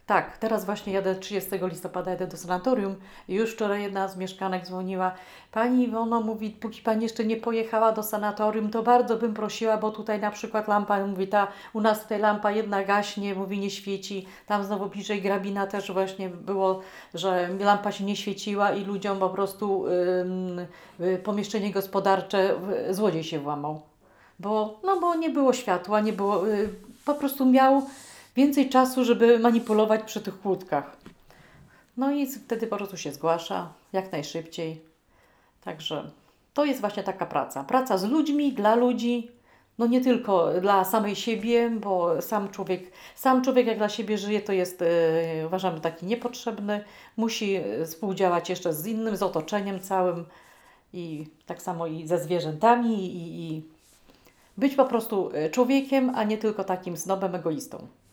Tak, teraz właśnie jadę 30 listopada, jadę do sanatorium i już wczoraj jedna z mieszkanek dzwoniła. Pani Iwono mówi, póki pani jeszcze nie pojechała do sanatorium, to bardzo bym prosiła, bo tutaj na przykład lampa, mówi u nas tutaj lampa jedna gaśnie, mówi nie świeci. Tam znowu bliżej Grabina też właśnie było, że lampa się nie świeciła i ludziom po prostu pomieszczenie gospodarcze, złodziej się włamał. Bo nie było światła, nie było, po prostu miał więcej czasu, żeby manipulować przy tych kłódkach. No i wtedy po prostu się zgłasza jak najszybciej. Także to jest właśnie taka praca. Praca z ludźmi, dla ludzi. No nie tylko dla samej siebie, bo sam człowiek jak dla siebie żyje, to jest uważam taki niepotrzebny. Musi współdziałać jeszcze z innym, z otoczeniem całym i tak samo i ze zwierzętami i być po prostu człowiekiem, a nie tylko takim snobem, egoistą.